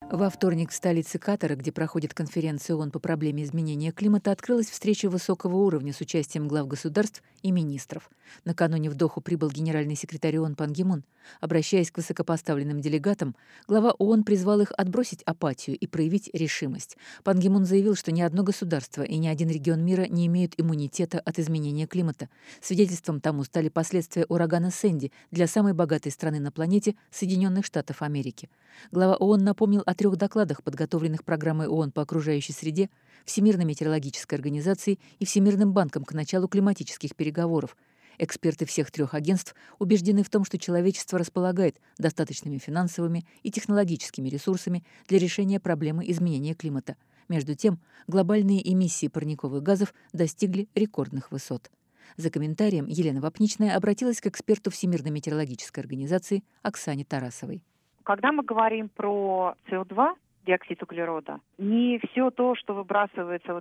Во вторник в столице Катара, где проходит конференция ООН по проблеме изменения климата, открылась встреча высокого уровня с участием глав государств и министров. Накануне в Доху прибыл генеральный секретарь ООН Пан Ги Мун. Обращаясь к высокопоставленным делегатам, глава ООН призвал их отбросить апатию и проявить решимость. Пан Ги Мун заявил, что ни одно государство и ни один регион мира не имеют иммунитета от изменения климата. Свидетельством тому стали последствия урагана Сэнди для самой богатой страны на планете — Соединенных Штатов Америки. Глава ООН напомнил о 3 докладах, подготовленных программой ООН по окружающей среде, Всемирной метеорологической организацией и Всемирным банком к началу климатических переговоров. Эксперты всех 3 агентств убеждены в том, что человечество располагает достаточными финансовыми и технологическими ресурсами для решения проблемы изменения климата. Между тем, глобальные эмиссии парниковых газов достигли рекордных высот. За комментарием Елена Вапничная обратилась к эксперту Всемирной метеорологической организации Оксане Тарасовой. Когда мы говорим про СО2, диоксид углерода, не все то, что выбрасывается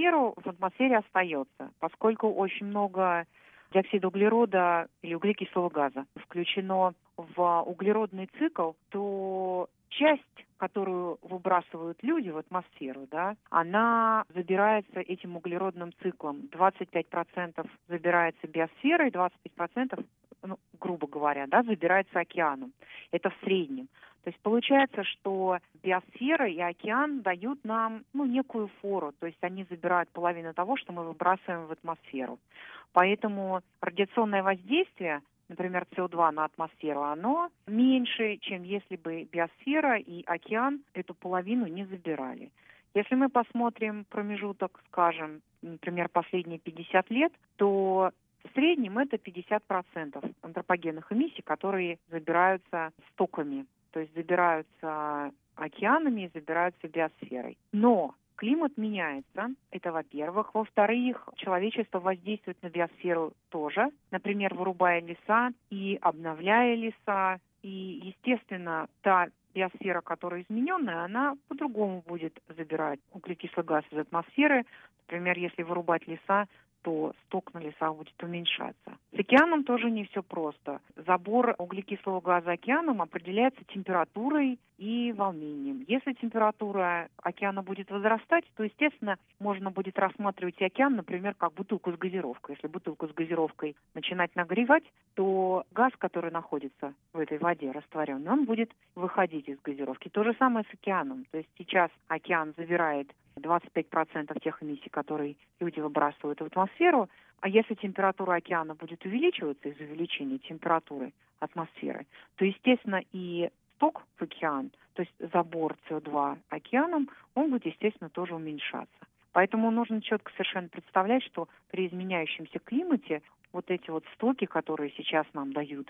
в атмосфере остается, поскольку очень много диоксида углерода или углекислого газа включено в углеродный цикл, то часть, которую выбрасывают люди в атмосферу, да, она забирается этим углеродным циклом. 25% забирается биосферой, 25%, грубо говоря, да, забирается океаном. Это в среднем. То есть получается, что биосфера и океан дают нам некую фору, то есть они забирают половину того, что мы выбрасываем в атмосферу. Поэтому радиационное воздействие, например, СО2 на атмосферу, оно меньше, чем если бы биосфера и океан эту половину не забирали. Если мы посмотрим промежуток, скажем, например, последние 50 лет, то в среднем это 50% антропогенных эмиссий, которые забираются стоками, то есть забираются океанами и забираются биосферой. Но климат меняется, это во-первых. Во-вторых, человечество воздействует на биосферу тоже, например, вырубая леса и обновляя леса. И, естественно, та биосфера, которая измененная, она по-другому будет забирать углекислый газ из атмосферы. Например, если вырубать леса, то сток на лесах будет уменьшаться. С океаном тоже не все просто. Забор углекислого газа океаном определяется температурой и волнением. Если температура океана будет возрастать, то, естественно, можно будет рассматривать и океан, например, как бутылку с газировкой. Если бутылку с газировкой начинать нагревать, то газ, который находится в этой воде растворенный, он будет выходить из газировки. То же самое с океаном. То есть сейчас океан забирает 25% тех эмиссий, которые люди выбрасывают в атмосферу, а если температура океана будет увеличиваться из-за увеличения температуры атмосферы, то, естественно, и сток в океан, то есть забор СО2 океаном, он будет, естественно, тоже уменьшаться. Поэтому нужно четко совершенно представлять, что при изменяющемся климате вот эти вот стоки, которые сейчас нам дают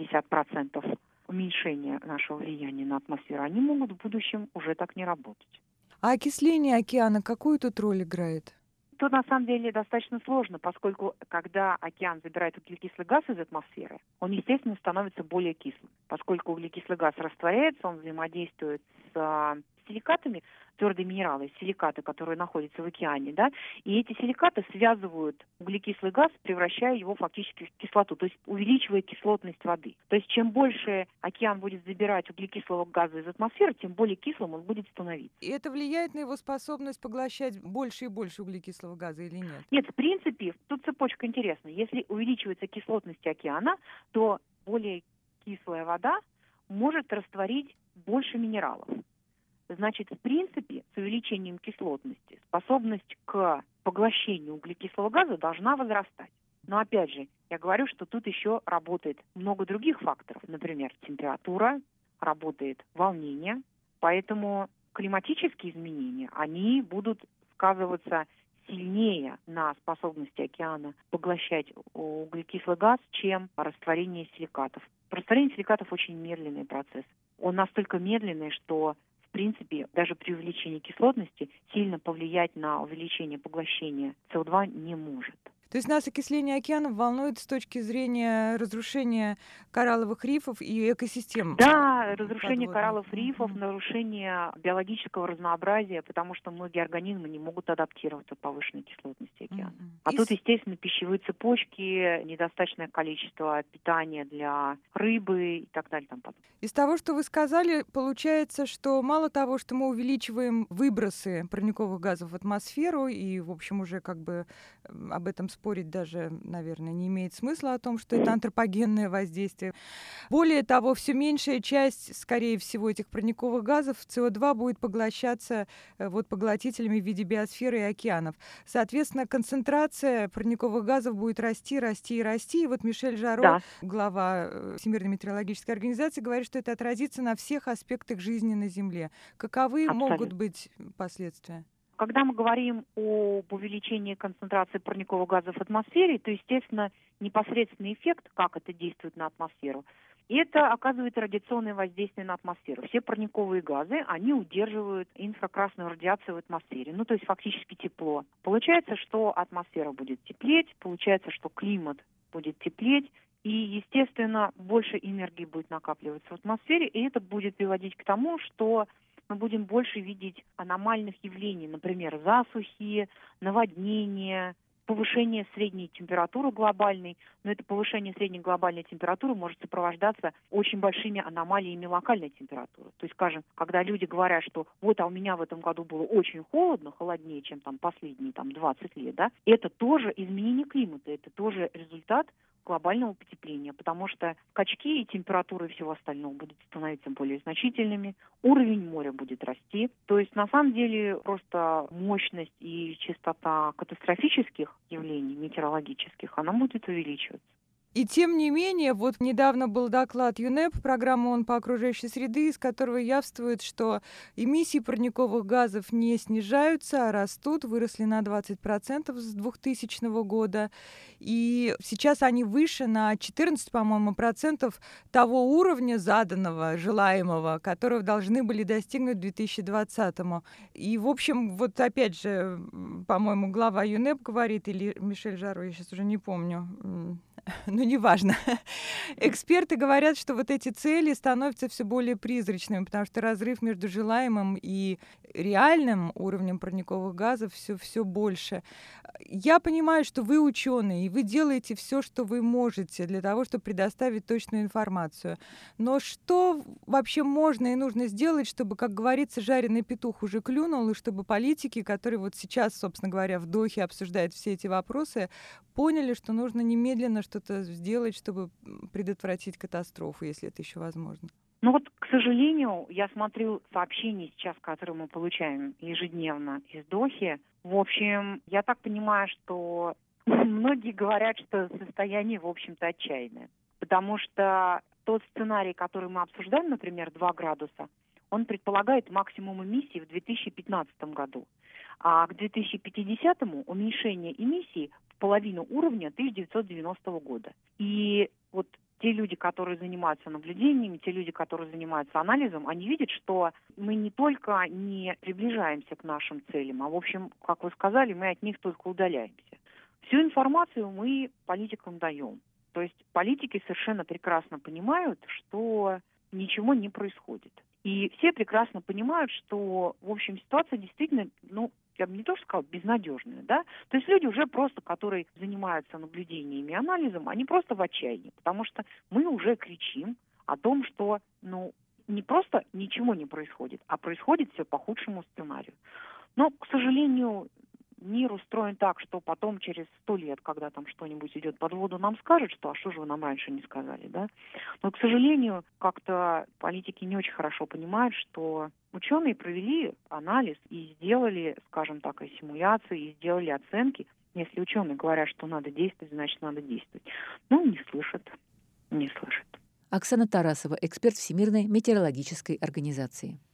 50% уменьшения нашего влияния на атмосферу, они могут в будущем уже так не работать. А окисление океана какую тут роль играет? Тут на самом деле достаточно сложно, поскольку когда океан забирает углекислый газ из атмосферы, он, естественно, становится более кислым. Поскольку углекислый газ растворяется, он взаимодействует с силикатами, твердые минералы, силикаты, которые находятся в океане, да, и эти силикаты связывают углекислый газ, превращая его фактически в кислоту, то есть увеличивая кислотность воды. То есть чем больше океан будет забирать углекислого газа из атмосферы, тем более кислым он будет становиться. И это влияет на его способность поглощать больше и больше углекислого газа или нет? Нет, в принципе, тут цепочка интересная. Если увеличивается кислотность океана, то более кислая вода может растворить больше минералов. Значит, в принципе, с увеличением кислотности способность к поглощению углекислого газа должна возрастать. Но опять же, я говорю, что тут еще работает много других факторов. Например, температура, работает волнение. Поэтому климатические изменения, они будут сказываться сильнее на способности океана поглощать углекислый газ, чем растворение силикатов. Растворение силикатов очень медленный процесс. Он настолько медленный, что в принципе, даже при увеличении кислотности сильно повлиять на увеличение поглощения СО2 не может. То есть нас окисление океанов волнует с точки зрения разрушения коралловых рифов и экосистем Да, разрушение подводных. коралловых рифов, нарушение биологического разнообразия, потому что многие организмы не могут адаптироваться к повышенной кислотности океана. А тут, естественно, пищевые цепочки, недостаточное количество питания для рыбы и так далее. Из того, что вы сказали, получается, что мало того, что мы увеличиваем выбросы парниковых газов в атмосферу, и, в общем, уже как бы об этом спорить даже, наверное, не имеет смысла, о том, что это антропогенное воздействие. Более того, все меньшая часть, скорее всего, этих парниковых газов СО2 будет поглощаться поглотителями в виде биосферы и океанов. Соответственно, концентрация парниковых газов будет расти, расти и расти. И вот Мишель Жаро, глава Всемирной метеорологической организации, говорит, что это отразится на всех аспектах жизни на Земле. Каковы могут быть последствия? Когда мы говорим об увеличении концентрации парниковых газов в атмосфере, то, естественно, непосредственный эффект, как это действует на атмосферу, это оказывает радиационное воздействие на атмосферу. Все парниковые газы, они удерживают инфракрасную радиацию в атмосфере, то есть фактически тепло. Получается, что атмосфера будет теплеть, получается, что климат будет теплеть, и, естественно, больше энергии будет накапливаться в атмосфере, и это будет приводить к тому, что мы будем больше видеть аномальных явлений, например, засухи, наводнения, повышение средней температуры глобальной. Но это повышение средней глобальной температуры может сопровождаться очень большими аномалиями локальной температуры. То есть, скажем, когда люди говорят, что вот, а у меня в этом году было очень холодно, холоднее, чем последние 20 лет, да, это тоже изменение климата, это тоже результат глобального потепления, потому что скачки и температуры и всего остального будут становиться более значительными, уровень моря будет расти. То есть, на самом деле, просто мощность и частота катастрофических явлений метеорологических, она будет увеличиваться. И тем не менее, вот недавно был доклад ЮНЕП, программы ООН по окружающей среде, из которого явствует, что эмиссии парниковых газов не снижаются, а растут, выросли на 20% с 2000 года. И сейчас они выше на 14, по-моему, процентов того уровня заданного, желаемого, которого должны были достигнуть к 2020-му. И, в общем, вот опять же, по-моему, глава ЮНЕП говорит, или Мишель Жаро, я сейчас уже не помню, неважно. Эксперты говорят, что вот эти цели становятся все более призрачными, потому что разрыв между желаемым и реальным уровнем парниковых газов все больше. Я понимаю, что вы ученые, и вы делаете все, что вы можете для того, чтобы предоставить точную информацию. Но что вообще можно и нужно сделать, чтобы, как говорится, жареный петух уже клюнул, и чтобы политики, которые вот сейчас, собственно говоря, в Дохе обсуждают все эти вопросы, поняли, что нужно немедленно что-то сделать, чтобы предотвратить катастрофу, если это еще возможно? К сожалению, я смотрю сообщения сейчас, которые мы получаем ежедневно из Дохи. В общем, я так понимаю, что многие говорят, что состояние, в общем-то, отчаянное. Потому что тот сценарий, который мы обсуждаем, например, 2 градуса, он предполагает максимум эмиссий в 2015 году. А к 2050-му уменьшение эмиссий в половину уровня 1990 года. И вот те люди, которые занимаются наблюдениями, те люди, которые занимаются анализом, они видят, что мы не только не приближаемся к нашим целям, а, в общем, как вы сказали, мы от них только удаляемся. Всю информацию мы политикам даем. То есть политики совершенно прекрасно понимают, что ничего не происходит. И все прекрасно понимают, что, в общем, ситуация действительно, я бы не то что сказала, безнадежная, да? То есть люди уже просто, которые занимаются наблюдениями и анализом, они просто в отчаянии, потому что мы уже кричим о том, что, не просто ничего не происходит, а происходит все по худшему сценарию. Но, к сожалению, мир устроен так, что потом через 100 лет, когда там что-нибудь идет под воду, нам скажут, что что же вы нам раньше не сказали, да? Но, к сожалению, как-то политики не очень хорошо понимают, что ученые провели анализ и сделали, скажем так, и симуляции, и сделали оценки. Если ученые говорят, что надо действовать, значит, надо действовать. Не слышат. Оксана Тарасова, эксперт Всемирной метеорологической организации.